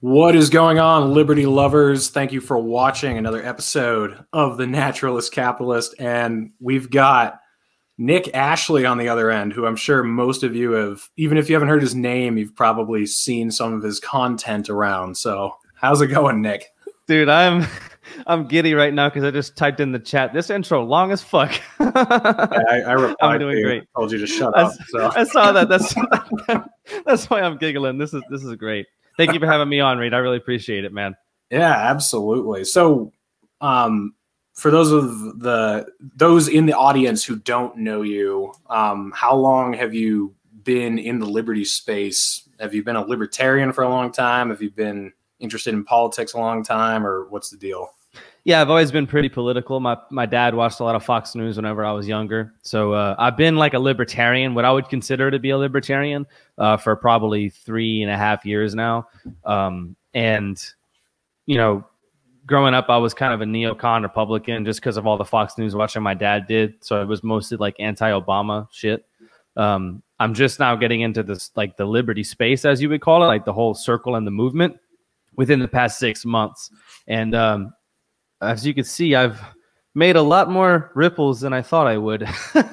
What is going on, Liberty lovers? Thank you for watching another episode of The Naturalist Capitalist. And we've got Nick Ashley on the other end, who I'm sure most of you have, even if you haven't heard his name, you've probably seen some of his content around. So how's it going, Nick? Dude, I'm giddy right now because I just typed in the chat. This intro long as fuck. I replied. I'm doing great. I told you to shut up. So. I saw that. That's why I'm giggling. This is great. Thank you for having me on, Reed. I really appreciate it, man. Yeah, absolutely. So, for those in the audience who don't know you, how long have you been in the liberty space? Have you been a libertarian for a long time? Have you been interested in politics a long time, or what's the deal? Yeah, I've always been pretty political. My dad watched a lot of Fox News whenever I was younger. So I've been like a libertarian, what I would consider to be a libertarian, for probably 3.5 years now. And, you know, growing up, I was kind of a neocon Republican just because of all the Fox News watching my dad did. So it was mostly like anti-Obama shit. I'm just now getting into this, like the liberty space, as you would call it, like the whole circle and the movement within the past 6 months. And, as you can see, I've made a lot more ripples than I thought I would.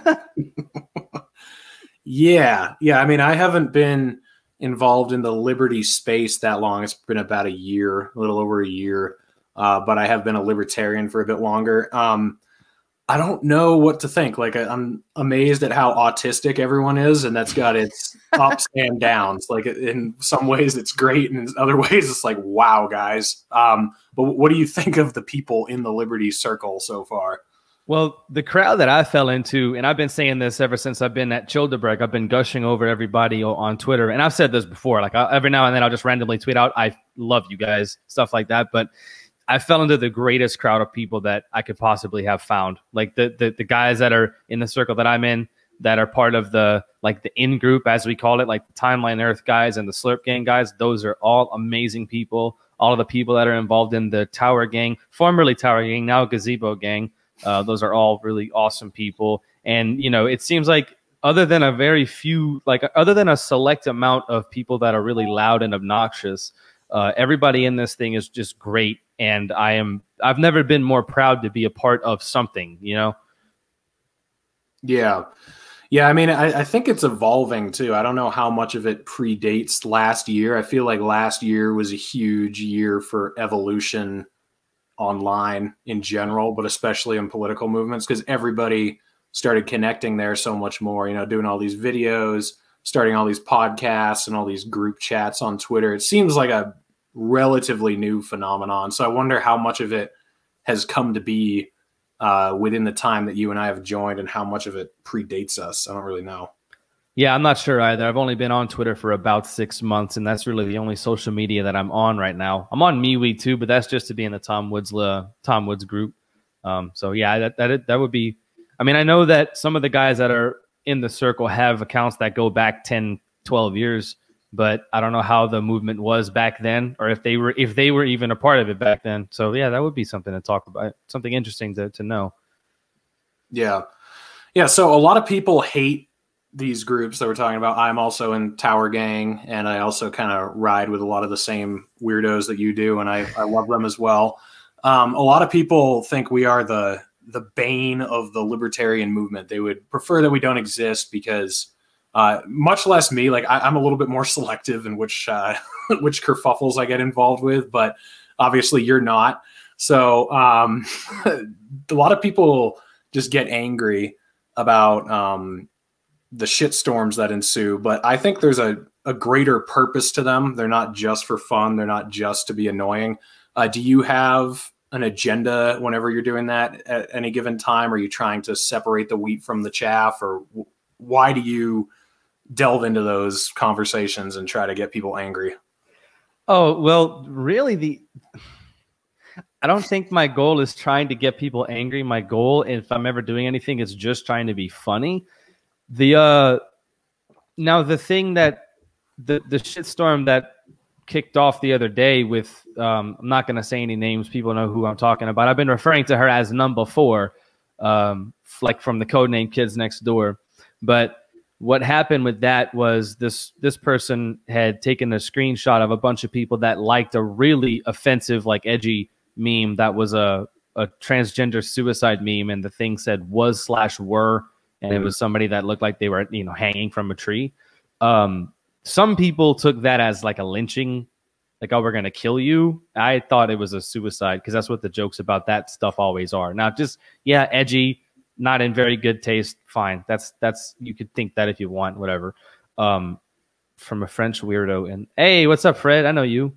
Yeah. I mean, I haven't been involved in the liberty space that long. It's been about a year, a little over a year. But I have been a libertarian for a bit longer. I don't know what to think. Like, I'm amazed at how autistic everyone is, and that's got its ups and downs. Like, in some ways it's great, and in other ways it's like, wow, guys. But what do you think of the people in the liberty circle so far? Well, the crowd that I fell into, and I've been saying this ever since I've been at Childeberg, I've been gushing over everybody on Twitter, and I've said this before. Like, every now and then I'll just randomly tweet out, "I love you guys," stuff like that. But I fell into the greatest crowd of people that I could possibly have found. Like the guys that are in the circle that I'm in, that are part of the in group, as we call it, like the Timeline Earth guys and the Slurp Gang guys. Those are all amazing people. All of the people that are involved in the Tower Gang, formerly Tower Gang, now Gazebo Gang. Those are all really awesome people. And, you know, it seems like other than a select amount of people that are really loud and obnoxious, everybody in this thing is just great. And I've never been more proud to be a part of something, you know? Yeah. I mean, I think it's evolving too. I don't know how much of it predates last year. I feel like last year was a huge year for evolution online in general, but especially in political movements, because everybody started connecting there so much more, you know, doing all these videos, starting all these podcasts and all these group chats on Twitter. It seems like a relatively new phenomenon. So I wonder how much of it has come to be within the time that you and I have joined, and how much of it predates us. I don't really know. Yeah, I'm not sure either. I've only been on Twitter for about 6 months, and that's really the only social media that I'm on right now. I'm on MeWe too, but that's just to be in the Tom Woods group. So yeah, that would be. I mean, I know that some of the guys that are in the circle have accounts that go back 10, 12 years, but I don't know how the movement was back then, or if they were even a part of it back then. So yeah, that would be something to talk about, something interesting to know. Yeah. So a lot of people hate these groups that we're talking about. I'm also in Tower Gang, and I also kind of ride with a lot of the same weirdos that you do, and I love them as well. A lot of people think we are the bane of the libertarian movement. They would prefer that we don't exist because, much less me, like I'm a little bit more selective in which kerfuffles I get involved with, but obviously you're not. So a lot of people just get angry about the shitstorms that ensue, but I think there's a greater purpose to them. They're not just for fun. They're not just to be annoying. Do you have an agenda whenever you're doing that at any given time? Are you trying to separate the wheat from the chaff, or why do you delve into those conversations and try to get people angry? Oh, well, really, I don't think my goal is trying to get people angry. My goal, if I'm ever doing anything, is just trying to be funny. Now the thing that the shitstorm that kicked off the other day with, I'm not going to say any names. People know who I'm talking about. I've been referring to her as Number 4, like from the codename Kids Next Door. But what happened with that was this person had taken a screenshot of a bunch of people that liked a really offensive, like edgy meme that was a transgender suicide meme, and the thing said was/were, and it was somebody that looked like they were, hanging from a tree. Some people took that as like a lynching, like, oh, we're gonna kill you. I thought it was a suicide because that's what the jokes about that stuff always are. Now, just edgy, not in very good taste. Fine, that's you could think that if you want, whatever. From a French weirdo, and hey, what's up, Fred? I know you.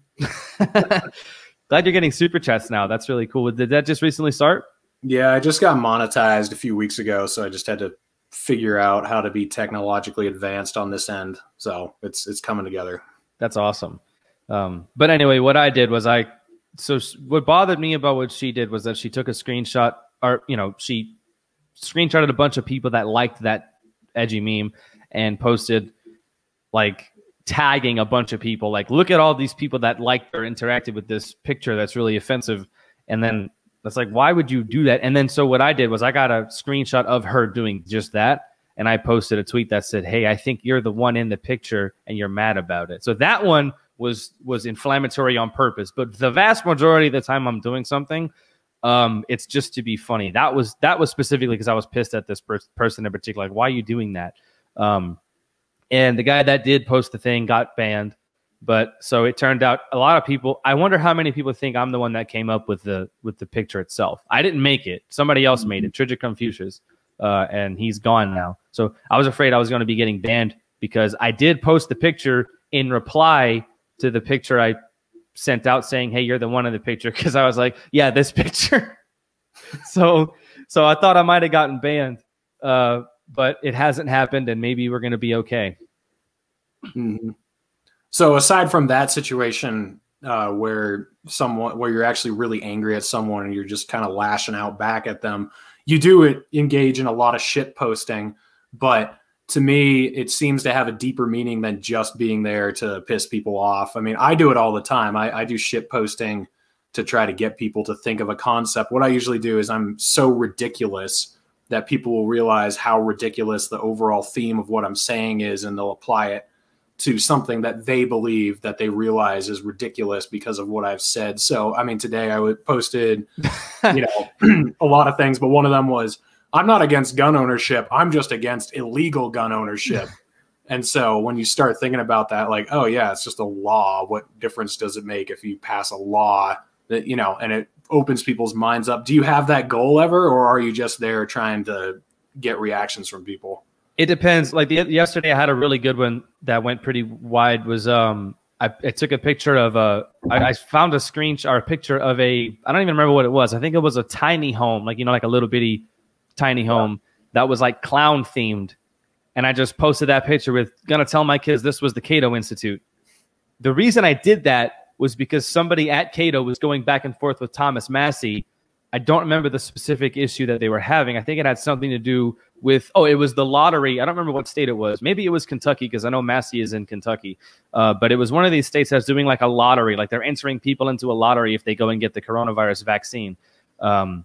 Glad you're getting super chats now. That's really cool. Did that just recently start? Yeah, I just got monetized a few weeks ago, so I just had to figure out how to be technologically advanced on this end. So it's coming together. That's awesome. But anyway, what I did was what bothered me about what she did was that she took a screenshot, or she screenshotted a bunch of people that liked that edgy meme and posted, like, tagging a bunch of people, like, look at all these people that liked or interacted with this picture that's really offensive. And then that's like, why would you do that? And then so what I did was I got a screenshot of her doing just that, and I posted a tweet that said, hey, I think you're the one in the picture and you're mad about it. So that one was inflammatory on purpose, but the vast majority of the time I'm doing something, it's just to be funny. That was specifically because I was pissed at this person in particular. Like, why are you doing that? And the guy that did post the thing got banned. But so it turned out a lot of people, I wonder how many people think I'm the one that came up with the picture itself. I didn't make it. Somebody else made it, Tridget Confucius, and he's gone now. So I was afraid I was going to be getting banned because I did post the picture in reply to the picture I sent out saying, hey, you're the one in the picture, because I was like, yeah, this picture. so I thought I might have gotten banned, but it hasn't happened, and maybe we're going to be okay. Mm-hmm. So aside from that situation where you're actually really angry at someone and you're just kind of lashing out back at them, you do engage in a lot of shit posting. But to me, it seems to have a deeper meaning than just being there to piss people off. I mean, I do it all the time. I do shit posting to try to get people to think of a concept. What I usually do is I'm so ridiculous that people will realize how ridiculous the overall theme of what I'm saying is, and they'll apply it to something that they believe that they realize is ridiculous because of what I've said. So, I mean, today I posted, a lot of things, but one of them was, I'm not against gun ownership. I'm just against illegal gun ownership. And so when you start thinking about that, like, oh yeah, it's just a law. What difference does it make if you pass a law that, and it opens people's minds up? Do you have that goal ever, or are you just there trying to get reactions from people? It depends. Like yesterday, I had a really good one that went pretty wide. Was I took a picture of I found a screenshot or a picture of I don't even remember what it was. I think it was a tiny home, like like a little bitty tiny home that was like clown themed, and I just posted that picture with gonna tell my kids this was the Cato Institute. The reason I did that was because somebody at Cato was going back and forth with Thomas Massie. I don't remember the specific issue that they were having. I think it had something to do with, it was the lottery. I don't remember what state it was. Maybe it was Kentucky, because I know Massie is in Kentucky. But it was one of these states that's doing like a lottery. Like they're entering people into a lottery if they go and get the coronavirus vaccine. And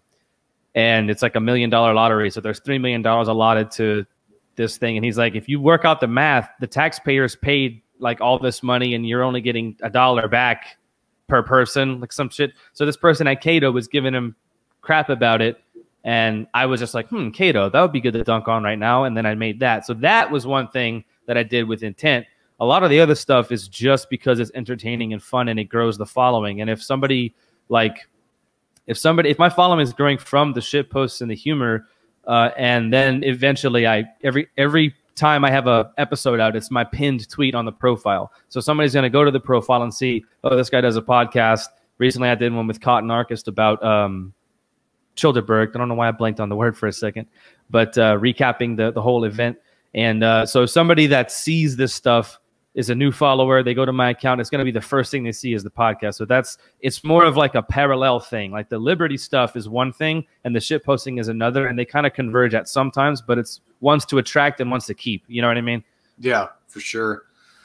it's like $1 million lottery. So there's $3 million allotted to this thing. And he's like, if you work out the math, the taxpayers paid like all this money and you're only getting $1 back per person, like some shit. So this person at Cato was giving him crap about it, and I was just like, Cato, that would be good to dunk on right now. And then I made that. So that was one thing that I did with intent. A lot of the other stuff is just because it's entertaining and fun and it grows the following. And if my following is growing from the shit posts and the humor, and then eventually every time I have a episode out, it's my pinned tweet on the profile. So somebody's going to go to the profile and see, oh, this guy does a podcast. Recently I did one with Cotton Archist about Childeberg. I don't know why I blanked on the word for a second, but recapping the whole event. And so somebody that sees this stuff is a new follower. They go to my account. It's going to be the first thing they see is the podcast. So it's more of like a parallel thing. Like the Liberty stuff is one thing and the shit posting is another, and they kind of converge at sometimes, but it's one's to attract and one's to keep. You know what I mean? Yeah, for sure.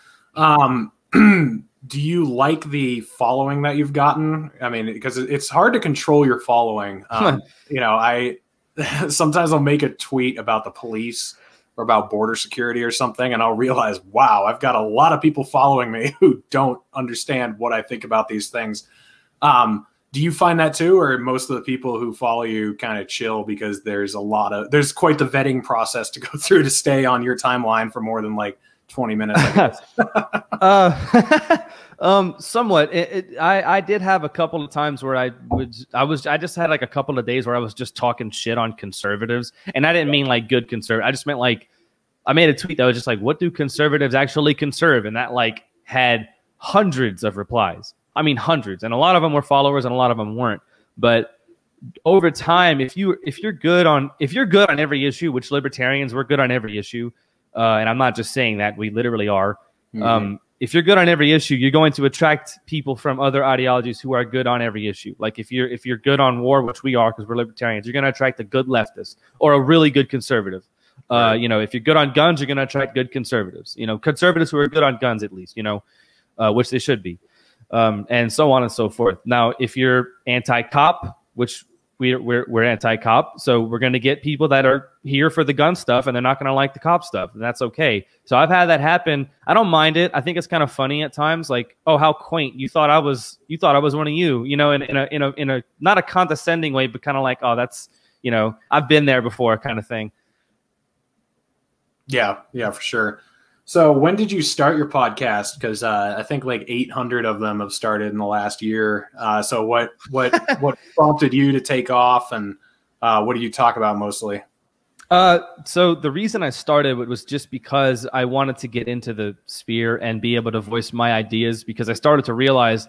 Do you like the following that you've gotten? I mean, because it's hard to control your following. I sometimes I'll make a tweet about the police or about border security or something, and I'll realize, wow, I've got a lot of people following me who don't understand what I think about these things. Do you find that too, or most of the people who follow you kind of chill because there's quite the vetting process to go through to stay on your timeline for more than like 20 minutes? Somewhat. I did have a couple of times where I just had like a couple of days where I was just talking shit on conservatives, and I didn't mean like good conservative. I just meant like, I made a tweet that was just like, what do conservatives actually conserve? And that like had hundreds of replies. I mean, hundreds, and a lot of them were followers, and a lot of them weren't. But over time, if you're good on every issue, which libertarians, we're good on every issue, and I'm not just saying that, we literally are. Mm-hmm. If you're good on every issue, you're going to attract people from other ideologies who are good on every issue. Like if you're good on war, which we are because we're libertarians, you're going to attract a good leftist or a really good conservative. Right. If you're good on guns, you're going to attract good conservatives. Conservatives who are good on guns at least. Which they should be. And so on and so forth. Now, if you're anti-cop, which we're anti-cop, so we're going to get people that are here for the gun stuff, and they're not going to like the cop stuff, and that's okay. So I've had that happen. I don't mind it. I think it's kind of funny at times, like, oh, how quaint! You thought I was one of you, in a not a condescending way, but kind of like, oh, that's I've been there before, kind of thing. Yeah, for sure. So when did you start your podcast? Because I think like 800 of them have started in the last year. So what prompted you to take off, and what do you talk about mostly? So the reason I started was just because I wanted to get into the sphere and be able to voice my ideas, because I started to realize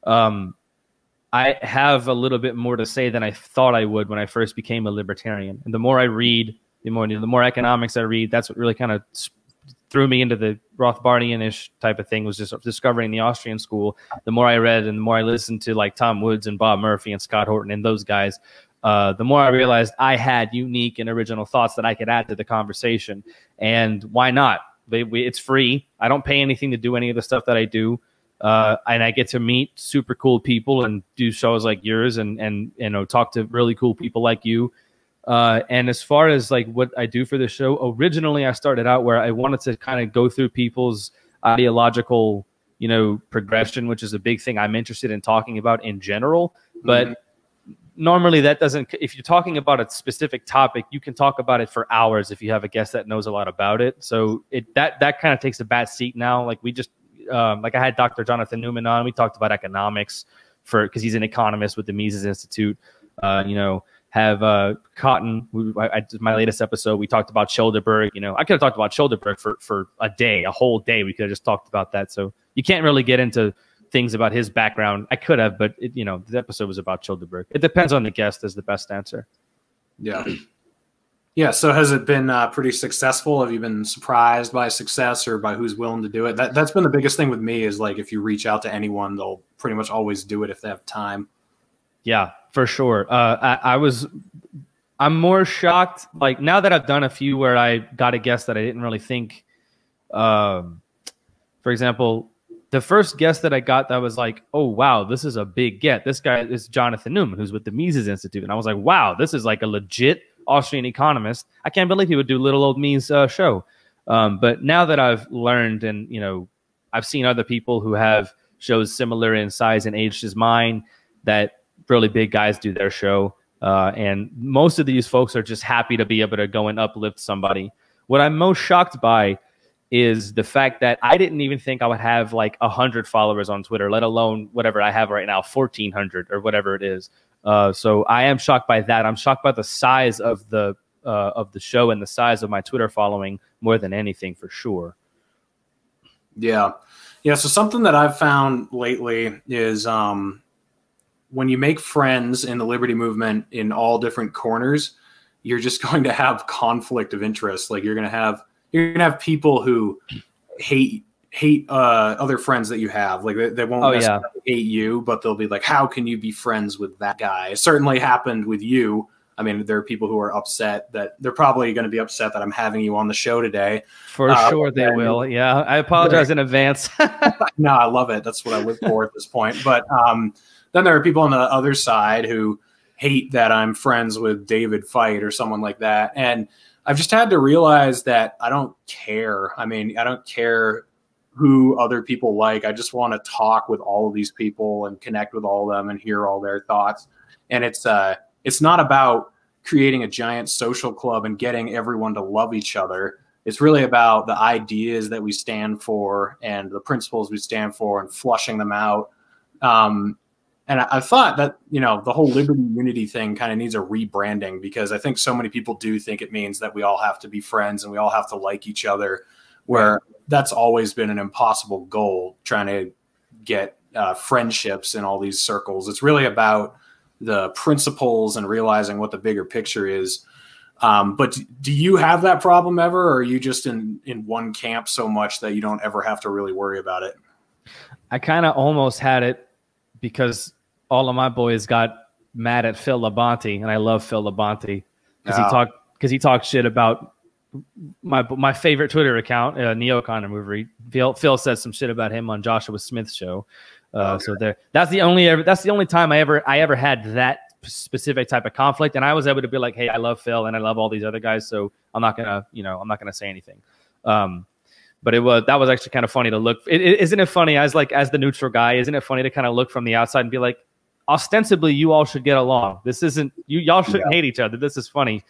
I have a little bit more to say than I thought I would when I first became a libertarian. And the more I read, the more economics I read, that's what really kind of threw me into the Rothbardian-ish type of thing, was just discovering the Austrian school. The more I read and the more I listened to like Tom Woods and Bob Murphy and Scott Horton and those guys, the more I realized I had unique and original thoughts that I could add to the conversation. And why not? It's free. I don't pay anything to do any of the stuff that I do. And I get to meet super cool people and do shows like yours and talk to really cool people like you. And as far as like what I do for the show, originally I started out where I wanted to kind of go through people's ideological, progression, which is a big thing I'm interested in talking about in general. But normally that doesn't, if you're talking about a specific topic, you can talk about it for hours if you have a guest that knows a lot about it. So that kind of takes a bad seat now. Like we just, like I had Dr. Jonathan Newman on, we talked about economics because he's an economist with the Mises Institute, have Cotton. My latest episode, we talked about Childerberg. I could have talked about Childerberg for a whole day. We could have just talked about that. So you can't really get into things about his background. I could have, but the episode was about Childerberg. It depends on the guest is the best answer. Yeah. Yeah. So has it been pretty successful? Have you been surprised by success or by who's willing to do it? That's been the biggest thing with me, is like, if you reach out to anyone, they'll pretty much always do it if they have time. Yeah, for sure. I'm more shocked. Like now that I've done a few where I got a guest that I didn't really think, for example, the first guest that I got that was like, oh, wow, this is a big get. This guy is Jonathan Newman, who's with the Mises Institute. And I was like, wow, this is like a legit Austrian economist. I can't believe he would do little old me's show. But now that I've learned and, I've seen other people who have shows similar in size and age as mine, that really big guys do their show. And most of these folks are just happy to be able to go and uplift somebody. What I'm most shocked by is the fact that I didn't even think I would have like 100 followers on Twitter, let alone whatever I have right now, 1,400 or whatever it is. So I am shocked by that. I'm shocked by the size of the show and the size of my Twitter following more than anything, for sure. Yeah. Yeah. So something that I've found lately is, when you make friends in the liberty movement in all different corners, you're just going to have conflict of interest. Like you're going to have people who hate other friends that you have. Like they won't necessarily hate you, but they'll be like, how can you be friends with that guy? It certainly happened with you. I mean, there are people who are upset that they're probably going to be upset that I'm having you on the show today. For sure they will. Yeah. I apologize in advance. No, I love it. That's what I live for at this point. But then there are people on the other side who hate that I'm friends with David Feit or someone like that. And I've just had to realize that I don't care. I mean, I don't care who other people like. I just want to talk with all of these people and connect with all of them and hear all their thoughts. And it's not about creating a giant social club and getting everyone to love each other. It's really about the ideas that we stand for and the principles we stand for and flushing them out. And I thought that, you know, the whole liberty unity thing kind of needs a rebranding, because I think so many people do think it means that we all have to be friends and we all have to like each other, where that's always been an impossible goal, trying to get friendships in all these circles. It's really about the principles and realizing what the bigger picture is. But do you have that problem ever, or are you just in one camp so much that you don't ever have to really worry about it? I kind of almost had it, because all of my boys got mad at Phil Labonte, and I love Phil Labonte because he talked shit about my favorite Twitter account, Neocon Mover. Phil said some shit about him on Joshua Smith's show. So that's the only time I ever had that specific type of conflict, and I was able to be like, hey, I love Phil and I love all these other guys, so I'm not gonna say anything. But that was actually kind of funny to look. Isn't it funny as the neutral guy? Isn't it funny to kind of look from the outside and be like, ostensibly, you all should get along. This isn't y'all shouldn't hate each other. This is funny.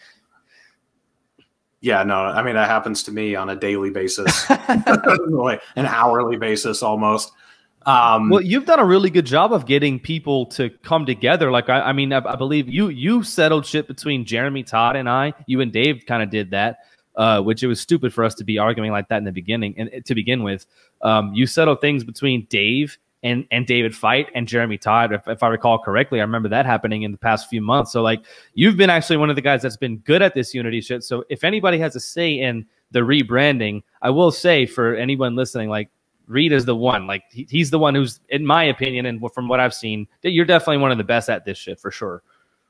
Yeah, no, I mean, that happens to me on a daily basis, an hourly basis almost. Well, you've done a really good job of getting people to come together. Like, I mean, I believe you settled shit between Jeremy Todd and I. You and Dave kind of did that, which it was stupid for us to be arguing like that in the beginning. And to begin with, you settled things between Dave and David Feit and Jeremy Todd, if I recall correctly. I remember that happening in the past few months. So, like, you've been actually one of the guys that's been good at this unity shit. So if anybody has a say in the rebranding, I will say, for anyone listening, like, Reed is the one. Like, he's the one who's, in my opinion, and from what I've seen, you're definitely one of the best at this shit for sure.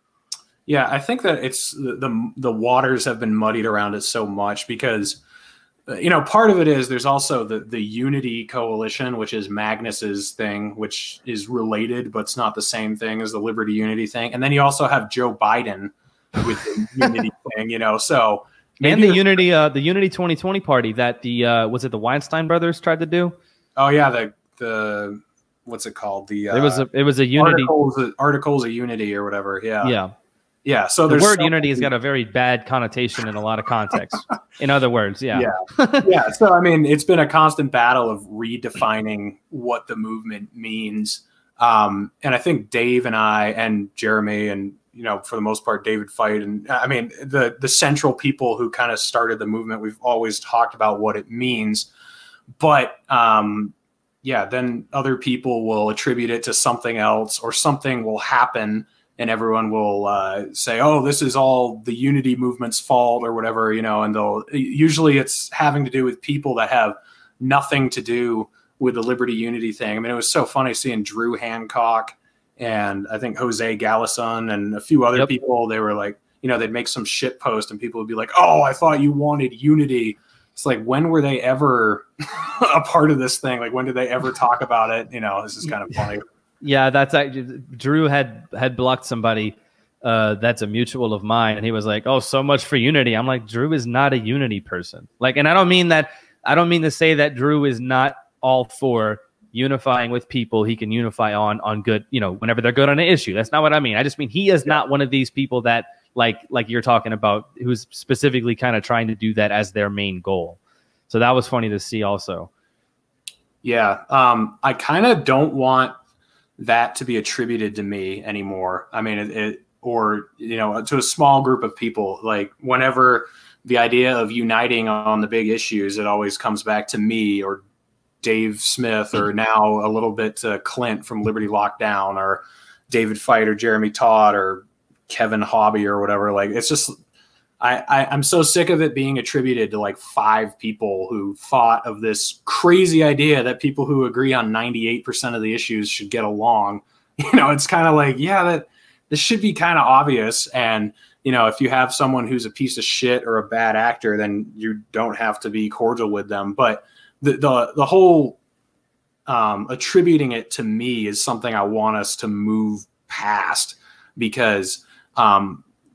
Yeah, I think that it's the waters have been muddied around it so much because, you know, part of it is there's also the Unity Coalition, which is Magnus's thing, which is related, but it's not the same thing as the Liberty Unity thing. And then you also have Joe Biden with the Unity thing, you know, so. And the Unity 2020 party that was it the Weinstein brothers tried to do? Oh yeah, the what's it called? It was a Unity articles of Unity or whatever. Yeah. So the word unity has got a very bad connotation in a lot of contexts. In other words, yeah. So I mean, it's been a constant battle of redefining what the movement means. And I think Dave and I and Jeremy and, you know, for the most part, David Feit, and I mean, the central people who kind of started the movement, we've always talked about what it means. But then other people will attribute it to something else, or something will happen and everyone will say, oh, this is all the Unity movement's fault or whatever, you know, and usually it's having to do with people that have nothing to do with the Liberty Unity thing. I mean, it was so funny seeing Drew Hancock and I think Jose Galison and a few other people. They were like, you know, they'd make some shit post and people would be like, oh, I thought you wanted unity. It's like, when were they ever a part of this thing? Like, when did they ever talk about it? You know, this is kind of funny. Yeah, that's actually, Drew had blocked somebody that's a mutual of mine, and he was like, oh, so much for unity. I'm like, Drew is not a unity person. Like, and I don't mean to say that Drew is not all for unifying with people he can unify on good, you know, whenever they're good on an issue. That's not what I mean. I just mean he is not one of these people that like you're talking about, who's specifically kind of trying to do that as their main goal. So that was funny to see also. Yeah. I kind of don't want that to be attributed to me anymore. I mean, or, you know, to a small group of people. Like, whenever the idea of uniting on the big issues, it always comes back to me or Dave Smith, or now a little bit to Clint from Liberty Lockdown, or David Feit, or Jeremy Todd, or Kevin Hobby, or whatever. Like, it's just, I'm so sick of it being attributed to like 5 people who thought of this crazy idea that people who agree on 98% of the issues should get along. You know, it's kind of like, yeah, that this should be kind of obvious. And, you know, if you have someone who's a piece of shit or a bad actor, then you don't have to be cordial with them. But the whole attributing it to me is something I want us to move past, because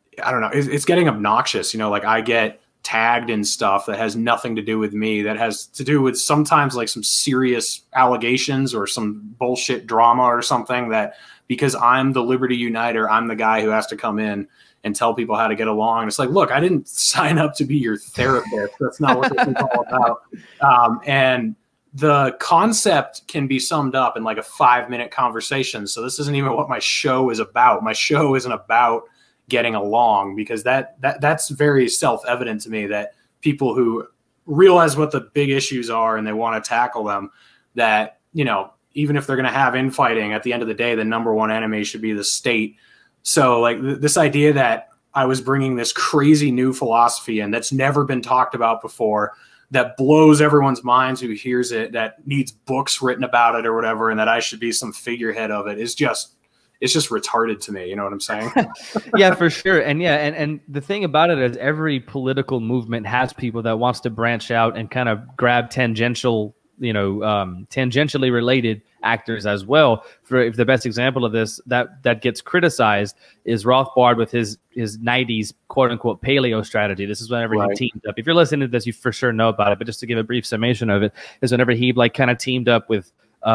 I don't know, it's getting obnoxious. Like I get tagged in stuff that has nothing to do with me, that has to do with sometimes like some serious allegations or some bullshit drama or something, that because I'm the Liberty Uniter, I'm the guy who has to come in and tell people how to get along. And it's like, look, I didn't sign up to be your therapist. That's not what this is all about. And the concept can be summed up in like a 5-minute conversation. So this isn't even what my show is about. My show isn't about getting along, because that's very self-evident to me, that people who realize what the big issues are and they want to tackle them, that, even if they're going to have infighting, at the end of the day, the number one enemy should be the state. So like this idea that I was bringing this crazy new philosophy in that's never been talked about before, that blows everyone's minds who hears it, that needs books written about it or whatever, and that I should be some figurehead of it, it's just retarded to me. You know what I'm saying? Yeah, for sure. And yeah, and the thing about it is every political movement has people that wants to branch out and kind of grab tangentially related actors as well. If the best example of this that gets criticized is Rothbard with his 90s quote unquote paleo strategy. This is whenever he teamed up. If you're listening to this, you for sure know about it, but just to give a brief summation of it, is whenever he like kind of teamed up with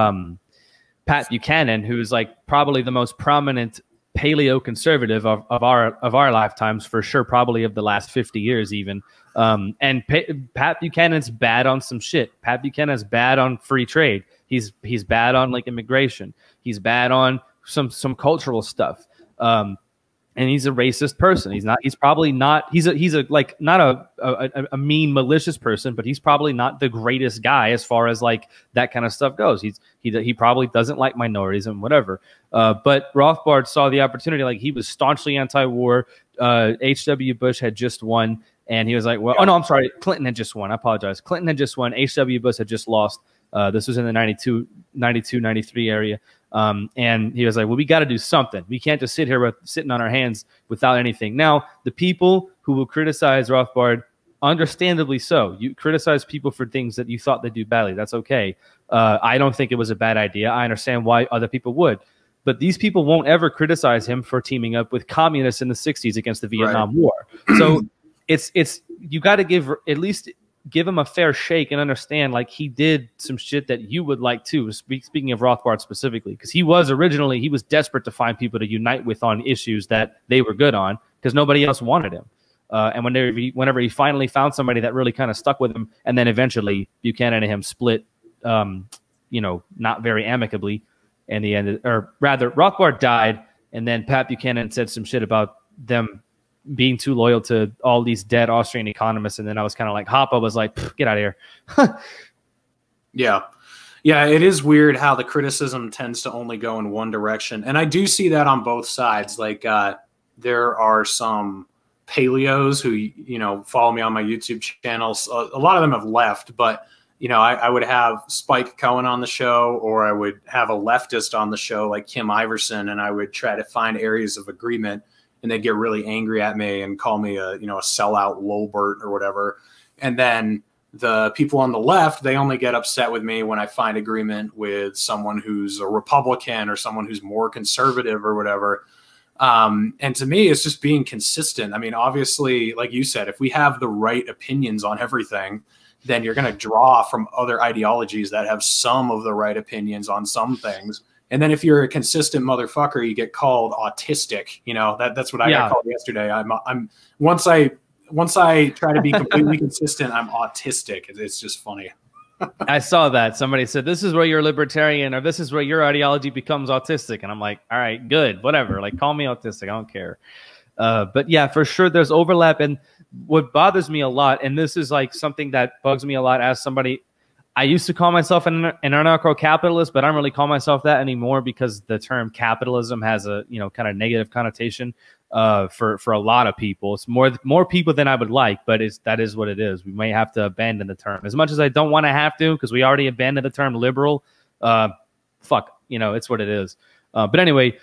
Pat Buchanan, who's like probably the most prominent paleo conservative of our lifetimes, for sure, probably of the last 50 years even. And Pat Buchanan's bad on some shit. Pat Buchanan's bad on free trade. He's bad on like immigration. He's bad on some cultural stuff. And he's a racist person. He's probably not. He's a like not a mean, malicious person, but he's probably not the greatest guy as far as like that kind of stuff goes. He probably doesn't like minorities and whatever. But Rothbard saw the opportunity. Like he was staunchly anti-war. H.W. Bush had just won, and he was like, "Well, oh no, I'm sorry, Clinton had just won. I apologize. Clinton had just won. H.W. Bush had just lost. This was in the 92, 93 area." And he was like, well, we got to do something. We can't just sit here sitting on our hands without anything. Now, the people who will criticize Rothbard, understandably so. You criticize people for things that you thought they do badly. That's okay. I don't think it was a bad idea. I understand why other people would. But these people won't ever criticize him for teaming up with communists in the 60s against the Vietnam War. So it's you got to give him a fair shake and understand like he did some shit that you would like too. Speaking of Rothbard specifically, because he was desperate to find people to unite with on issues that they were good on, because nobody else wanted him. And whenever he finally found somebody that really kind of stuck with him, and then eventually Buchanan and him split, not very amicably in the end, or rather Rothbard died, and then Pat Buchanan said some shit about them being too loyal to all these dead Austrian economists. And then I was kind of like, Hoppe was like, get out of here. Yeah. It is weird how the criticism tends to only go in one direction. And I do see that on both sides. Like there are some paleos who, follow me on my YouTube channels. A lot of them have left, but I would have Spike Cohen on the show, or I would have a leftist on the show like Kim Iverson, and I would try to find areas of agreement. And they'd get really angry at me and call me a sellout lolbert or whatever. And then the people on the left, they only get upset with me when I find agreement with someone who's a Republican or someone who's more conservative or whatever. And to me, it's just being consistent. I mean, obviously, like you said, if we have the right opinions on everything, then you're going to draw from other ideologies that have some of the right opinions on some things. And then if you're a consistent motherfucker, you get called autistic. That's what I got called yesterday. I'm once I try to be completely consistent, I'm autistic. It's just funny. I saw that somebody said, this is where you're libertarian, or this is where your ideology becomes autistic. And I'm like, all right, good, whatever. Like, call me autistic. I don't care. But yeah, for sure, there's overlap. And what bothers me a lot, and this is like something that bugs me a lot as somebody, I used to call myself an anarcho-capitalist, but I don't really call myself that anymore, because the term capitalism has a kind of negative connotation for a lot of people. It's more people than I would like, but that is what it is. We may have to abandon the term, as much as I don't want to have to, because we already abandoned the term liberal. It's what it is. But anyway,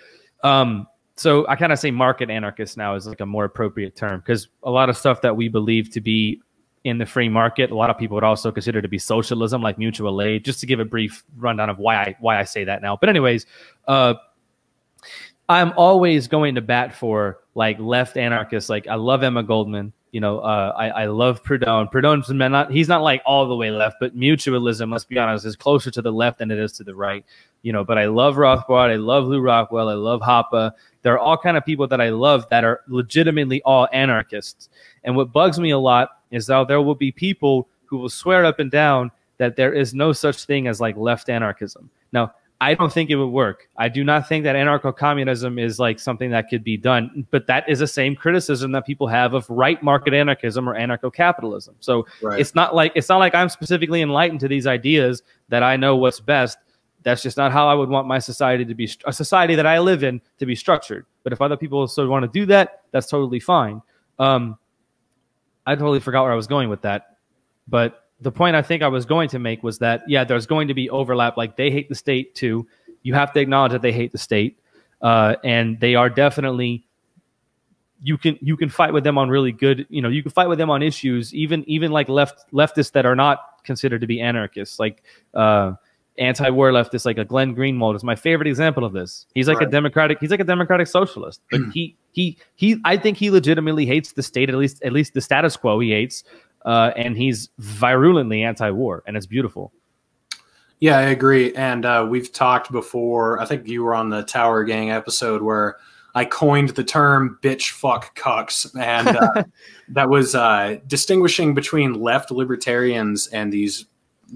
so I kind of say market anarchist now is like a more appropriate term, because a lot of stuff that we believe to be in the free market, a lot of people would also consider to be socialism, like mutual aid. Just to give a brief rundown of why I say that now. But anyways, I'm always going to bat for like left anarchists. Like I love Emma Goldman. You know, I love Proudhon. He's not like all the way left, but mutualism, let's be honest, is closer to the left than it is to the right. You know, but I love Rothbard. I love Lou Rockwell. I love Hoppe. There are all kind of people that I love that are legitimately all anarchists. And what bugs me a lot is that there will be people who will swear up and down that there is no such thing as like left anarchism. Now, I don't think it would work. I do not think that anarcho-communism is like something that could be done, but that is the same criticism that people have of right market anarchism or anarcho-capitalism. So it's not like I'm specifically enlightened to these ideas that I know what's best. That's just not how I would want my society to be, a society that I live in, to be structured. But if other people still want to do that, that's totally fine. I totally forgot where I was going with that, but the point I think I was going to make was that, yeah, there's going to be overlap. Like they hate the state too. You have to acknowledge that they hate the state. And they are definitely, you can fight with them on really good, you know, you can fight with them on issues, even like leftists that are not considered to be anarchists, like anti-war leftists, like a Glenn Greenwald is my favorite example of this. He's like a democratic socialist. But I think he legitimately hates the state, at least the status quo he hates. And he's virulently anti-war, and it's beautiful. Yeah, I agree. And we've talked before. I think you were on the Tower Gang episode where I coined the term "bitch, fuck, cucks," and that was distinguishing between left libertarians and these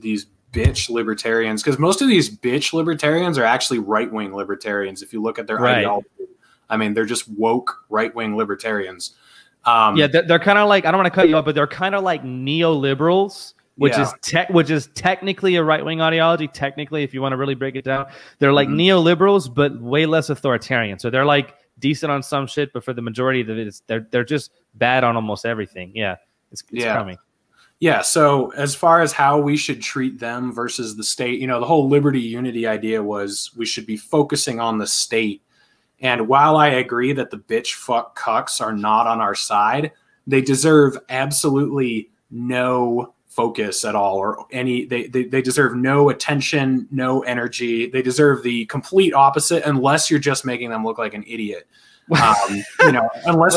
bitch libertarians, because most of these bitch libertarians are actually right-wing libertarians. If you look at their ideology, I mean, they're just woke right-wing libertarians. Yeah, they're kind of like, I don't want to cut you off, but they're kind of like neoliberals, which is technically a right-wing ideology. Technically, if you want to really break it down, they're like neoliberals, but way less authoritarian. So they're like decent on some shit, but for the majority of it, they're just bad on almost everything. Yeah, it's coming. Yeah. So as far as how we should treat them versus the state, you know, the whole liberty unity idea was we should be focusing on the state. And while I agree that the bitch fuck cucks are not on our side, they deserve absolutely no focus at all, or any. They deserve no attention, no energy. They deserve the complete opposite, unless you're just making them look like an idiot. You know,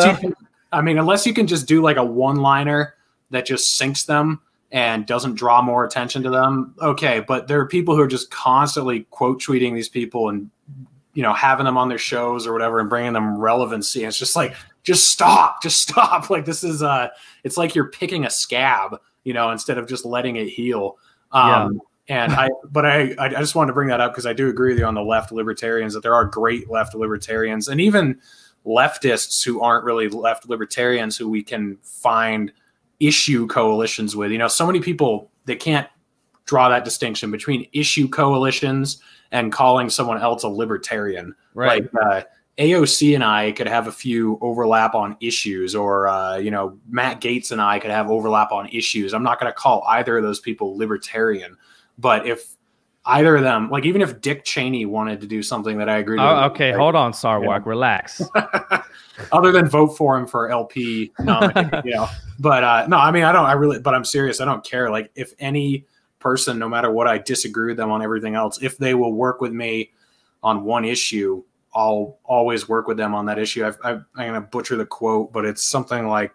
unless you can just do like a one-liner that just sinks them and doesn't draw more attention to them. Okay, but there are people who are just constantly quote tweeting these people and, you know, having them on their shows or whatever and bringing them relevancy. And it's just like, just stop. Like this is it's like you're picking a scab, you know, instead of just letting it heal. And I just wanted to bring that up because I do agree with you on the left libertarians, that there are great left libertarians and even leftists who aren't really left libertarians who we can find issue coalitions with. You know, so many people, they can't draw that distinction between issue coalitions and calling someone else a libertarian. Right. Like AOC and I could have a few overlap on issues, or you know, Matt Gaetz and I could have overlap on issues. I'm not going to call either of those people libertarian, but if either of them, like even if Dick Cheney wanted to do something that I agree with. Okay, hold on, Sarwark, relax. Other than vote for him for LP nominee, you know. But no, I mean, but I'm serious. I don't care. Like if any person, no matter what I disagree with them on everything else, if they will work with me on one issue, I'll always work with them on that issue. I'm going to butcher the quote, but it's something like,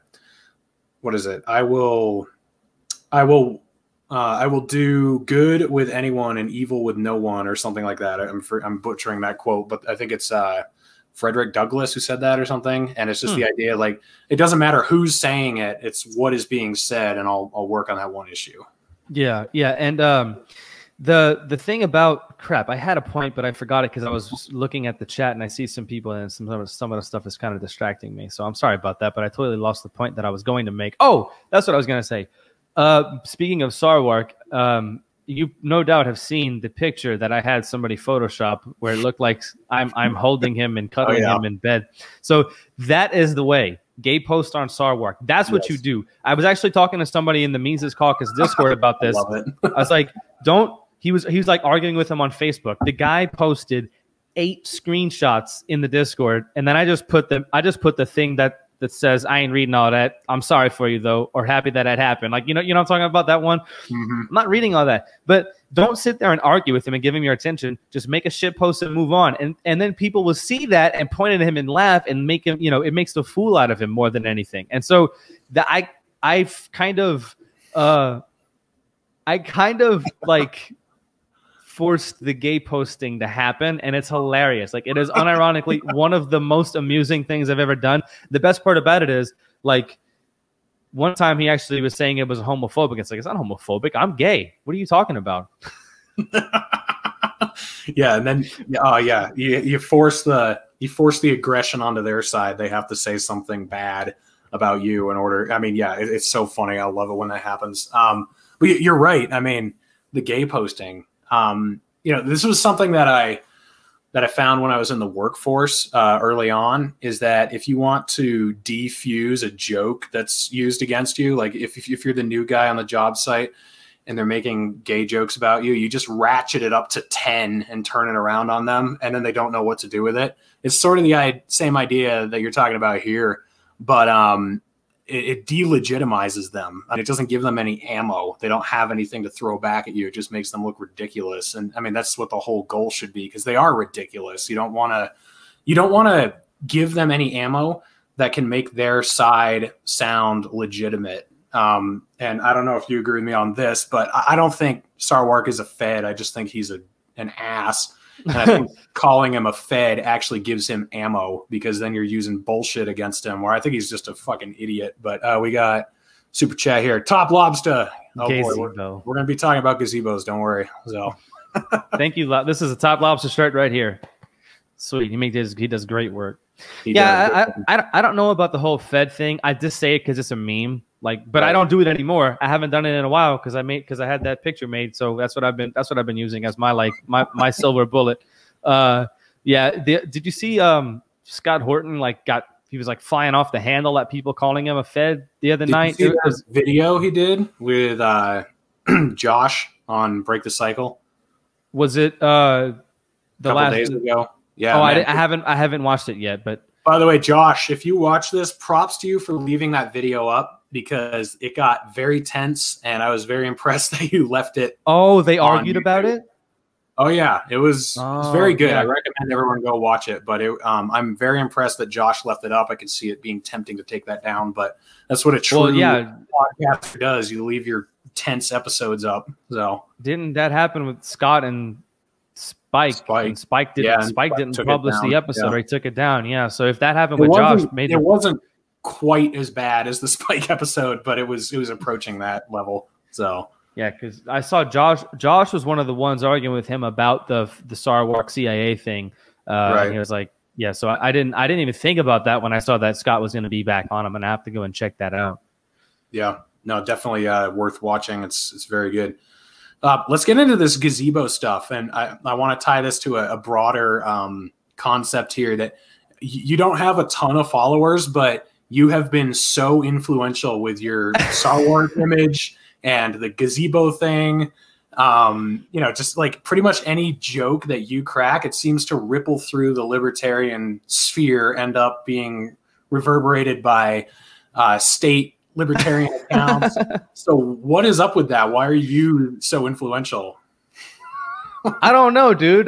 what is it? I will do good with anyone and evil with no one, or something like that. I'm butchering that quote, but I think it's Frederick Douglass who said that or something. And it's just the idea, like, it doesn't matter who's saying it. It's what is being said. And I'll work on that one issue. Yeah. Yeah. And the thing about I had a point, but I forgot it because I was looking at the chat and I see some people and some of the stuff is kind of distracting me. So I'm sorry about that, but I totally lost the point that I was going to make. Oh, that's what I was going to say. Speaking of Sarwark, you no doubt have seen the picture that I had somebody Photoshop where it looked like I'm holding him and cuddling him in bed. So that is the way. Gay post on Sarwark. That's what you do. I was actually talking to somebody in the Mises Caucus Discord about this. I was like, he was like arguing with him on Facebook. The guy posted 8 screenshots in the Discord, and then I just put the thing that that says, I ain't reading all that. I'm sorry for you though, or happy that happened. Like, you know I'm talking about that one. I'm not reading all that, but don't sit there and argue with him and give him your attention. Just make a shit post and move on. And then people will see that and point at him and laugh and make him, it makes the fool out of him more than anything. And so I've kind of like forced the gay posting to happen, and it's hilarious. Like, it is unironically one of the most amusing things I've ever done. The best part about it is, like, one time he actually was saying it was homophobic. It's like, it's not homophobic. I'm gay. What are you talking about? Yeah, and then you force the aggression onto their side. They have to say something bad about you in order. I mean, yeah, it's so funny. I love it when that happens. But you're right. I mean, the gay posting. This was something that I found when I was in the workforce early on, is that if you want to defuse a joke that's used against you, like if you're the new guy on the job site and they're making gay jokes about you, you just ratchet it up to 10 and turn it around on them, and then they don't know what to do with it. It's sort of the same idea that you're talking about here, but it delegitimizes them. It doesn't give them any ammo. They don't have anything to throw back at you. It just makes them look ridiculous. And I mean, that's what the whole goal should be, because they are ridiculous. You don't want to give them any ammo that can make their side sound legitimate. And I don't know if you agree with me on this, but I don't think Sarwark is a Fed. I just think he's an ass. And I think calling him a Fed actually gives him ammo, because then you're using bullshit against him, where I think he's just a fucking idiot. But we got super chat here. Top Lobster. Oh boy, we're going to be talking about gazebos. Don't worry. So thank you. This is a Top Lobster shirt right here. Sweet. He does great work. I don't know about the whole Fed thing. I just say it because it's a meme. But I don't do it anymore. I haven't done it in a while because I had that picture made. So that's what I've been using as my silver bullet. Did you see Scott Horton he was flying off the handle at people calling him a Fed the other night? Did you see that video he did with Josh on Break the Cycle? Was it couple days ago? Yeah. Oh, I haven't watched it yet. But by the way, Josh, if you watch this, props to you for leaving that video up, because it got very tense, and I was very impressed that you left it. Oh, they argued about it? Oh, yeah. It was very good. Yeah. I recommend everyone go watch it. But I'm very impressed that Josh left it up. I could see it being tempting to take that down, but that's what a true podcast does. You leave your tense episodes up. So didn't that happen with Scott and Spike? And Spike didn't publish the episode, or he took it down. Yeah. So if that happened with Josh, it wasn't quite as bad as the Spike episode, but it was approaching that level. So yeah, because I saw Josh was one of the ones arguing with him about the Sarwark CIA thing. Right. He was like, yeah. So I didn't even think about that when I saw that Scott was going to be back on. I'm going to have to go and check that out. Yeah, no, definitely worth watching. It's very good. Let's get into this gazebo stuff, and I want to tie this to a broader concept here, that you don't have a ton of followers, but you have been so influential with your Sarwark image and the gazebo thing. Just pretty much any joke that you crack, it seems to ripple through the libertarian sphere, end up being reverberated by state libertarian accounts. So what is up with that? Why are you so influential? I don't know, dude.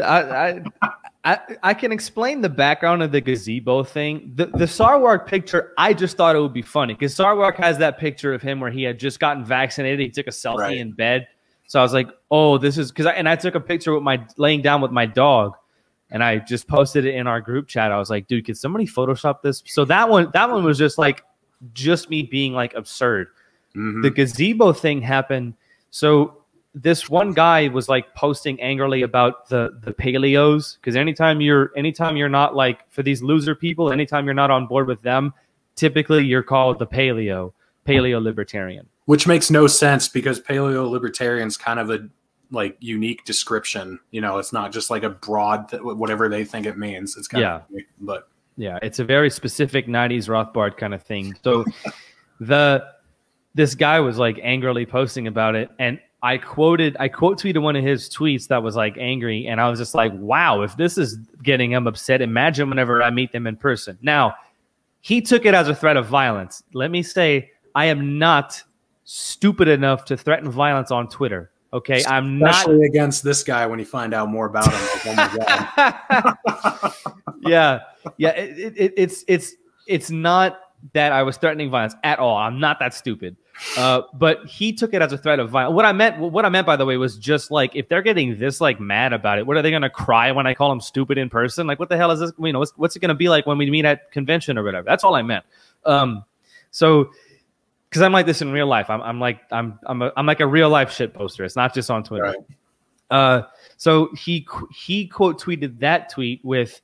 I can explain the background of the gazebo thing. The Sarwark picture, I just thought it would be funny, because Sarwark has that picture of him where he had just gotten vaccinated. He took a selfie in bed. So I was like, oh, this is because I took a picture with laying down with my dog, and I just posted it in our group chat. I was like, dude, could somebody Photoshop this? So that one was just me being absurd. Mm-hmm. The gazebo thing happened. So this one guy was posting angrily about the paleos, because anytime you're not for these loser people, anytime you're not on board with them, typically you're called the paleo libertarian, which makes no sense, because paleo libertarian is kind of a unique description. It's not just a broad whatever they think it means. It's kind of unique, but yeah, it's a very specific 90s Rothbard kind of thing. So this guy was angrily posting about it, and I quote tweeted one of his tweets that was angry, and I was just like, wow, if this is getting him upset, imagine whenever I meet them in person. Now, he took it as a threat of violence. Let me say, I am not stupid enough to threaten violence on Twitter. Okay, I'm not especially against this guy when you find out more about him. Like, oh my God. yeah. It's not that I was threatening violence at all. I'm not that stupid. But he took it as a threat of violence. What I meant, by the way, was just like, if they're getting this like mad about it, what are they gonna cry when I call them stupid in person? Like, what the hell is this? You know, what's it gonna be like when we meet at convention or whatever? That's all I meant. So. Because I'm like this in real life. I'm like a real life shit poster. It's not just on Twitter. Right. So he quote tweeted that tweet with,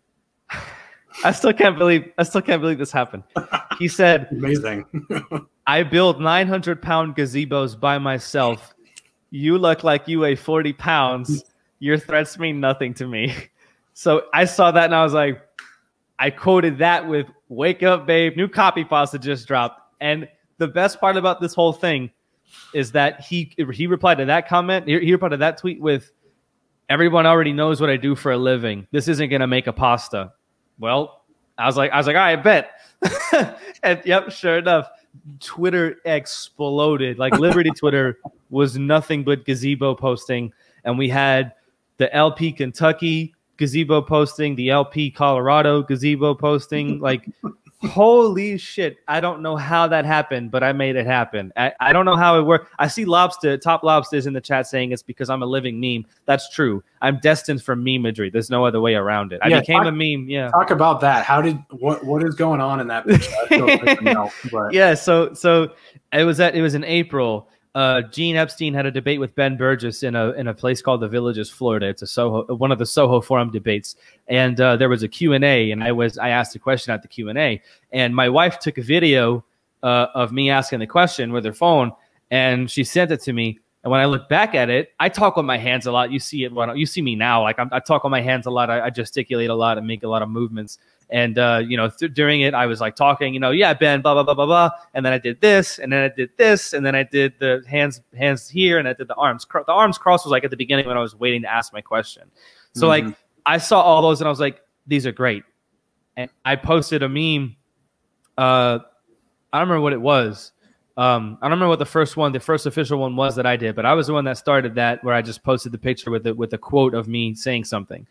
I still can't believe this happened. He said, "Amazing. I build 900-pound gazebos by myself. You look like you weigh 40 pounds. Your threats mean nothing to me." So I saw that and I was like, I quoted that with "Wake up, babe." New copy pasta just dropped. And the best part about this whole thing is that he replied to that comment. He replied to that tweet with, "Everyone already knows what I do for a living. This isn't going to make a pasta." Well, I was like, all right, I bet. And yep, sure enough, Twitter exploded. Like Liberty Twitter was nothing but gazebo posting. And we had the LP Kentucky gazebo posting, the LP Colorado gazebo posting, like, holy shit. I don't know how that happened, but I made it happen. I don't know how it worked. I see Top Lobsters in the chat saying it's because I'm a living meme. That's true. I'm destined for memeagery. There's no other way around it. I became a meme. Yeah. Talk about that. What is going on in that picture? I still don't know, but. Yeah. So it was in April. Gene Epstein had a debate with Ben Burgess in a place called the Villages, Florida. It's one of the Soho Forum debates, and there was a Q&A, and I asked a question at the Q&A, and my wife took a video of me asking the question with her phone, and she sent it to me. And when I look back at it, I talk with my hands a lot. You see it. You see me now. Like I talk with my hands a lot. I gesticulate a lot and make a lot of movements. And, during it, I was like talking, yeah, Ben, blah, blah, blah, blah, blah. And then I did this, and then I did this, and then I did the hands here, and I did the arms. The arms cross was like at the beginning when I was waiting to ask my question. So like I saw all those and I was like, these are great. And I posted a meme. I don't remember what it was. I don't remember what the first official one was that I did, but I was the one that started that, where I just posted the picture with a quote of me saying something.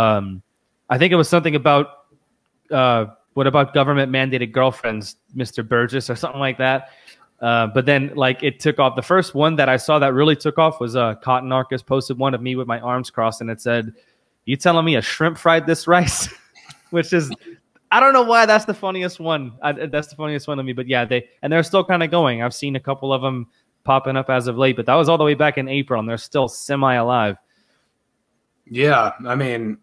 I think it was something about, what about government mandated girlfriends, Mr. Burgess, or something like that. But then like it took off. The first one that I saw that really took off was Cotton Arcus posted one of me with my arms crossed, and it said, "You telling me a shrimp fried this rice?" Which is, I don't know why that's the funniest one. That's the funniest one to me. But yeah, they're still kind of going. I've seen a couple of them popping up as of late, but that was all the way back in April, and they're still semi alive. Yeah, I mean,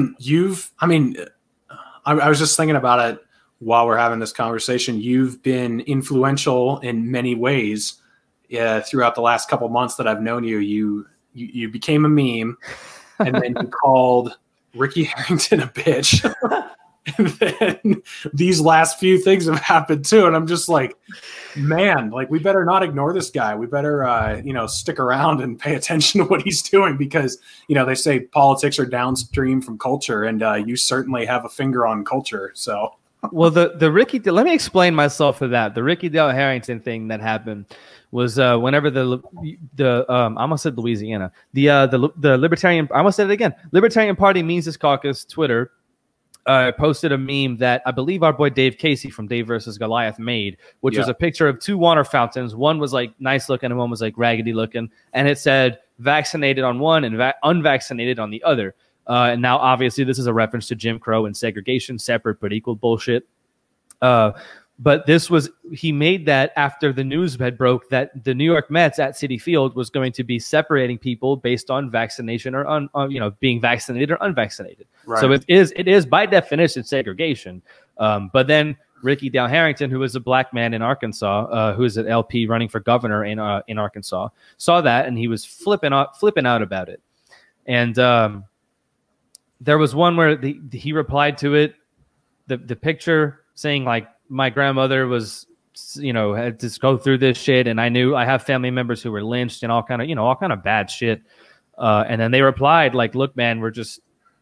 I was just thinking about it while we're having this conversation. You've been influential in many ways throughout the last couple months that I've known you. You became a meme, and then you called Ricky Harrington a bitch. And then these last few things have happened too, and I'm just like, man, like we better not ignore this guy. We better, stick around and pay attention to what he's doing, because they say politics are downstream from culture, and you certainly have a finger on culture. So, well, the Ricky, let me explain myself for that. The Ricky Dale Harrington thing that happened was whenever the I almost said Louisiana, the Libertarian, I almost said it again, Libertarian Party Mises Caucus Twitter. Posted a meme that I believe our boy Dave Casey from Dave versus Goliath made, which was a picture of two water fountains. One was like nice looking and one was like raggedy looking. And it said vaccinated on one and unvaccinated on the other. And now obviously this is a reference to Jim Crow and segregation, separate but equal bullshit. But he made that after the news had broke that the New York Mets at Citi Field was going to be separating people based on vaccination or being vaccinated or unvaccinated. Right. So it is by definition segregation. But then Ricky Dale Harrington, who is a black man in Arkansas, who is an LP running for governor in Arkansas, saw that and he was flipping out about it. And there was one where he replied to it, the picture saying like, my grandmother was, had to go through this shit, and I have family members who were lynched and all kind of bad shit. And then they replied like, "Look, man, we're just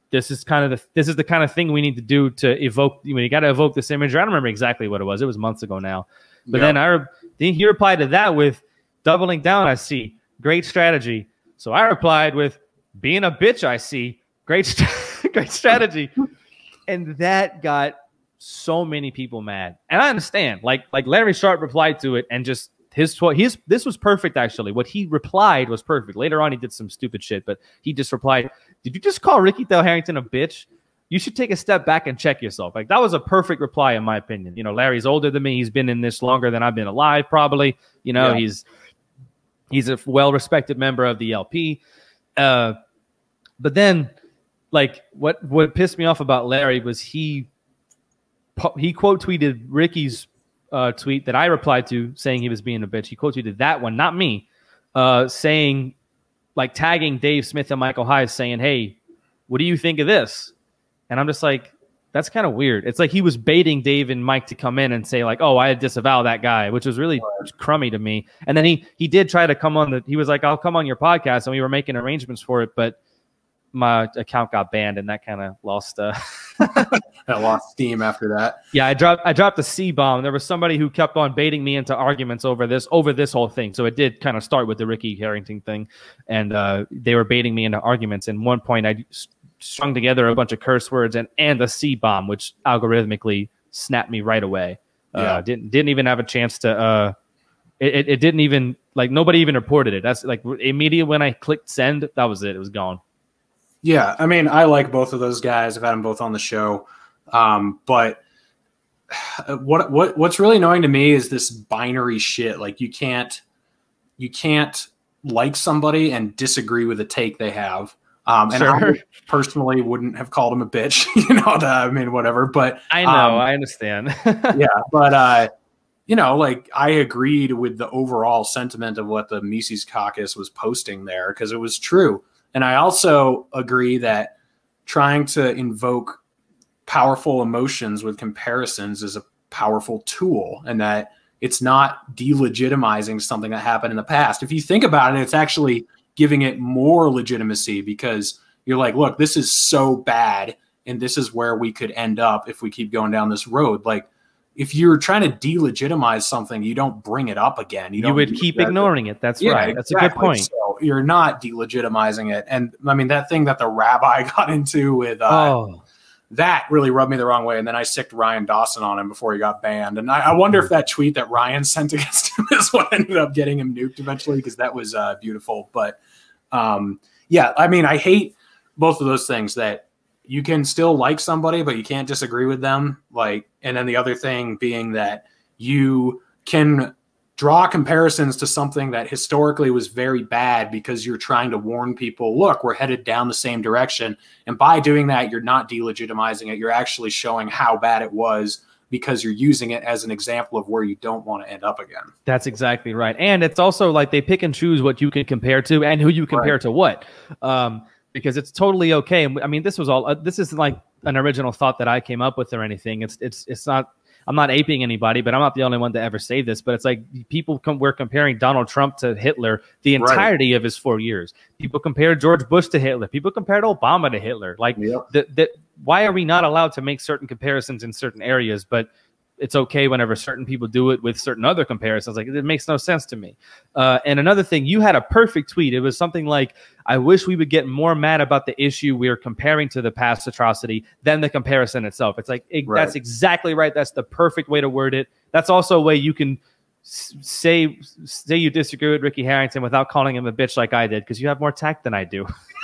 this is the kind of thing we need to do to evoke. You got to evoke this image. I don't remember exactly what it was. It was months ago now. But then he replied to that with doubling down. I see. Great strategy. So I replied with being a bitch. I see. Great strategy. And that got so many people mad. And I understand. Like Larry Sharpe replied to it and just this was perfect, actually. What he replied was perfect. Later on, he did some stupid shit, but he just replied, "Did you just call Ricky Dale Harrington a bitch? You should take a step back and check yourself." Like, that was a perfect reply, in my opinion. Larry's older than me. He's been in this longer than I've been alive, probably. He's a well-respected member of the LP. But then, like, what pissed me off about Larry was he quote tweeted Ricky's tweet that I replied to saying he was being a bitch. He quote tweeted that one, not me, saying, like, tagging Dave Smith and Michael Hayes, saying, "Hey, what do you think of this?" And I'm just like, that's kind of weird. It's like he was baiting Dave and Mike to come in and say, like, "Oh, I disavow that guy," which was really crummy to me. And then he did try to come on he was like, "I'll come on your podcast," and we were making arrangements for it, but my account got banned, and that kind of lost that lost steam after that. Yeah, I dropped a C-bomb. There was somebody who kept on baiting me into arguments over this whole thing. So it did kind of start with the Ricky Harrington thing, and they were baiting me into arguments. And one point, I strung together a bunch of curse words and a C-bomb, which algorithmically snapped me right away. Didn't even have a chance to. It didn't even, like, nobody even reported it. That's like immediately when I clicked send, that was it. It was gone. Yeah, I mean, I like both of those guys. I've had them both on the show. But what's really annoying to me is this binary shit. Like, you can't like somebody and disagree with a take they have. And Sure. I personally wouldn't have called him a bitch, I mean, whatever. But I know, I understand. yeah, but like, I agreed with the overall sentiment of what the Mises Caucus was posting there, because it was true. And I also agree that trying to invoke powerful emotions with comparisons is a powerful tool, and that it's not delegitimizing something that happened in the past. If you think about it, it's actually giving it more legitimacy, because you're like, look, this is so bad, and this is where we could end up if we keep going down this road. Like, if you're trying to delegitimize something, you don't bring it up again. You would keep ignoring it. That's right. That's exactly. A good point. So you're not delegitimizing it. And I mean, that thing that the rabbi got into with that really rubbed me the wrong way. And then I sicked Ryan Dawson on him before he got banned. And I wonder if that tweet that Ryan sent against him is what ended up getting him nuked eventually, because that was beautiful. But yeah, I mean, I hate both of those things, that you can still like somebody, but you can't disagree with them. Like, and then the other thing being that you can draw comparisons to something that historically was very bad, because you're trying to warn people, look, we're headed down the same direction. And by doing that, you're not delegitimizing it. You're actually showing how bad it was, because you're using it as an example of where you don't want to end up again. That's exactly right. And it's also like they pick and choose what you can compare to and who you compare to what. Because it's totally okay. I mean, this isn't like an original thought that I came up with or anything. It's not, I'm not aping anybody, but I'm not the only one to ever say this. But it's like we're comparing Donald Trump to Hitler the entirety of his 4 years. People compared George Bush to Hitler. People compared Obama to Hitler. Like, why are we not allowed to make certain comparisons in certain areas, but it's okay whenever certain people do it with certain other comparisons? Like, it makes no sense to me. And another thing, you had a perfect tweet. It was something like, I wish we would get more mad about the issue we're comparing to the past atrocity than the comparison itself. It's like, that's exactly right. That's the perfect way to word it. That's also a way you can say you disagree with Ricky Harrington without calling him a bitch like I did, because you have more tact than I do.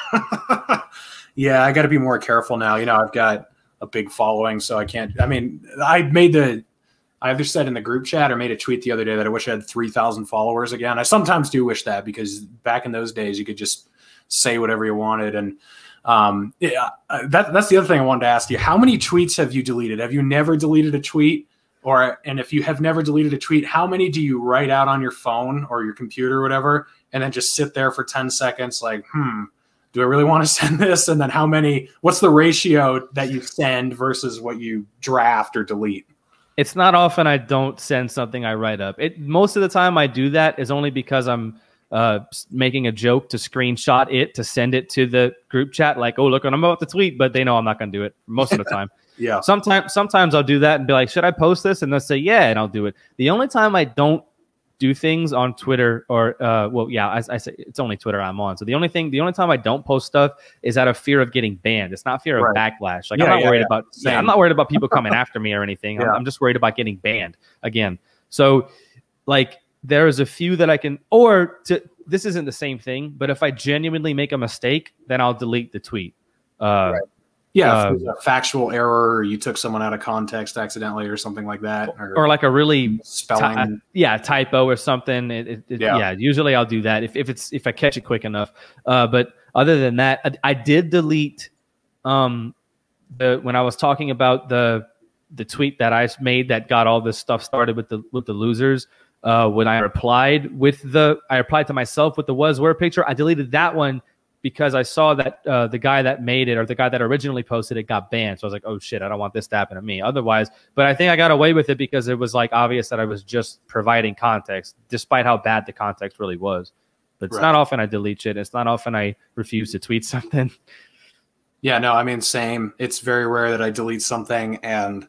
Yeah, I got to be more careful now. I've got a big following, so I can't. I mean, I either said in the group chat or made a tweet the other day that I wish I had 3,000 followers again. I sometimes do wish that, because back in those days you could just say whatever you wanted. And that's the other thing I wanted to ask you. How many tweets have you deleted? Have you never deleted a tweet? And if you have never deleted a tweet, how many do you write out on your phone or your computer or whatever, and then just sit there for 10 seconds like, do I really want to send this? And then what's the ratio that you send versus what you draft or delete? It's not often I don't send something I write up. Most of the time I do that is only because I'm making a joke to screenshot it to send it to the group chat, like, oh, look what I'm about to tweet, but they know I'm not going to do it most of the time. Yeah. Sometimes I'll do that and be like, should I post this? And they'll say, yeah, and I'll do it. The only time I don't do things on Twitter or, I say it's only Twitter I'm on. So the only time I don't post stuff is out of fear of getting banned. It's not fear of backlash. Like I'm not worried about, I'm not worried about people coming after me or anything. I'm just worried about getting banned again. So like there's a few that I can, this isn't the same thing, but if I genuinely make a mistake, then I'll delete the tweet. Yeah, if there's a factual error, or you took someone out of context accidentally, or something like that, or like a really spelling, typo or something. Usually I'll do that if I catch it quick enough. But other than that, I did delete when I was talking about the tweet that I made that got all this stuff started with the losers. When I replied to myself with the was-were picture, I deleted that one because I saw that the guy that made it or the guy that originally posted it got banned. So I was like, oh shit, I don't want this to happen to me. Otherwise, but I think I got away with it because it was like obvious that I was just providing context, despite how bad the context really was. But it's not often I delete shit. It's not often I refuse to tweet something. Yeah, no, I mean, same. It's very rare that I delete something. And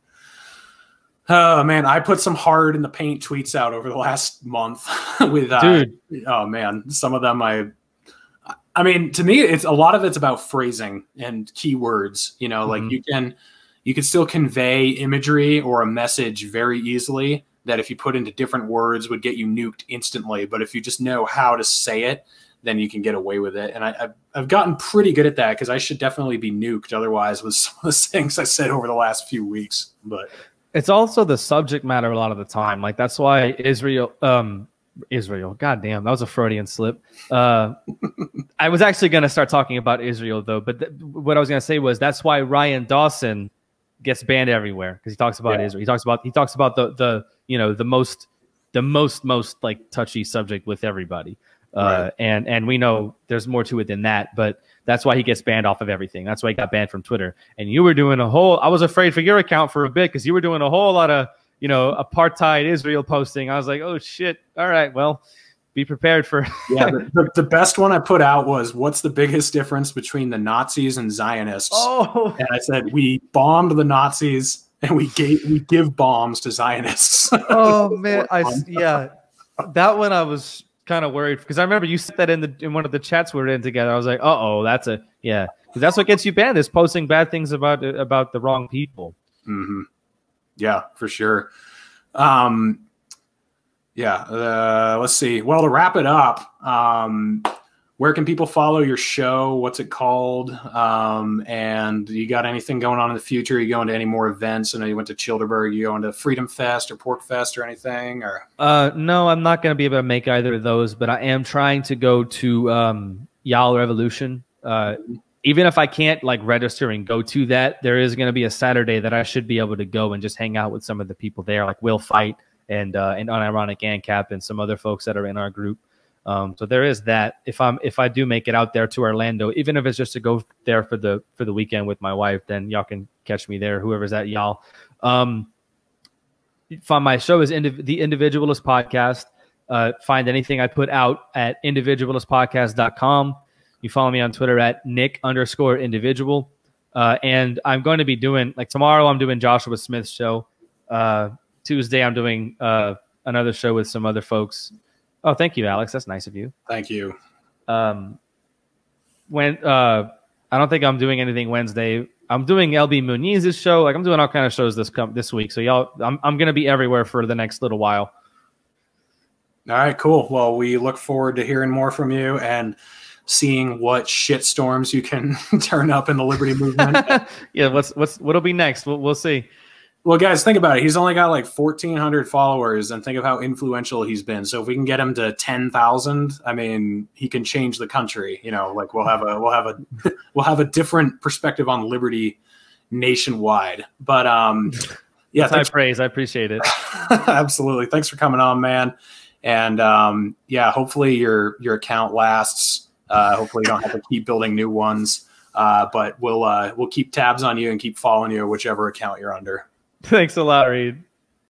oh man, I put some hard in the paint tweets out over the last month with dude. Oh man, some of them I mean, to me, it's a lot of it's about phrasing and keywords. You know, like you can still convey imagery or a message very easily that if you put into different words would get you nuked instantly. But if you just know how to say it, then you can get away with it. And I've gotten pretty good at that because I should definitely be nuked otherwise with some of the things I said over the last few weeks. But it's also the subject matter a lot of the time. Like that's why Israel. God damn, that was a Freudian slip. I was actually going to start talking about Israel though, but what I was going to say was that's why Ryan Dawson gets banned everywhere because he talks about Israel. He talks about the most like touchy subject with everybody. And we know there's more to it than that, but that's why he gets banned off of everything. That's why he got banned from Twitter. And you were doing I was afraid for your account for a bit because you were doing a whole lot of apartheid Israel posting. I was like, oh shit. All right. Well, be prepared for. The best one I put out was, what's the biggest difference between the Nazis and Zionists? Oh, and I said, we bombed the Nazis and we give bombs to Zionists. Oh man. That one I was kind of worried because I remember you said that in one of the chats we were in together. I was like, because that's what gets you banned is posting bad things about the wrong people. Mm-hmm. Yeah, for sure. Let's see. Well, to wrap it up, where can people follow your show? What's it called? And you got anything going on in the future? You going to any more events? I know you went to Childerberg. You going to Freedom Fest or Pork Fest or anything? Or no, I'm not going to be able to make either of those, but I am trying to go to Y'all Revolution. Even if I can't like register and go to that, there is going to be a Saturday that I should be able to go and just hang out with some of the people there, like Will Fight and Unironic ANCAP and some other folks that are in our group. So there is that. If I do make it out there to Orlando, even if it's just to go there for the weekend with my wife, then y'all can catch me there. Whoever's at y'all. My show is the Individualist Podcast. Find anything I put out at individualistpodcast.com. You follow me on Twitter at Nick_individual. And I'm going to be doing, like tomorrow, I'm doing Joshua Smith's show. Tuesday, I'm doing another show with some other folks. Oh, thank you, Alex. That's nice of you. Thank you. I don't think I'm doing anything Wednesday. I'm doing LB Muniz's show. Like I'm doing all kind of shows this week. So y'all, I'm going to be everywhere for the next little while. All right, cool. Well, we look forward to hearing more from you and seeing what shitstorms you can turn up in the Liberty movement. Yeah, what'll be next? We'll see. Well, guys, think about it. He's only got like 1,400 followers, and think of how influential he's been. So if we can get him to 10,000, I mean, he can change the country. Like we'll have a different perspective on liberty nationwide. But yeah, high praise. I appreciate it. Absolutely. Thanks for coming on, man. And hopefully your account lasts. Hopefully you don't have to keep building new ones. But we'll keep tabs on you and keep following you, whichever account you're under. Thanks a lot, Reed.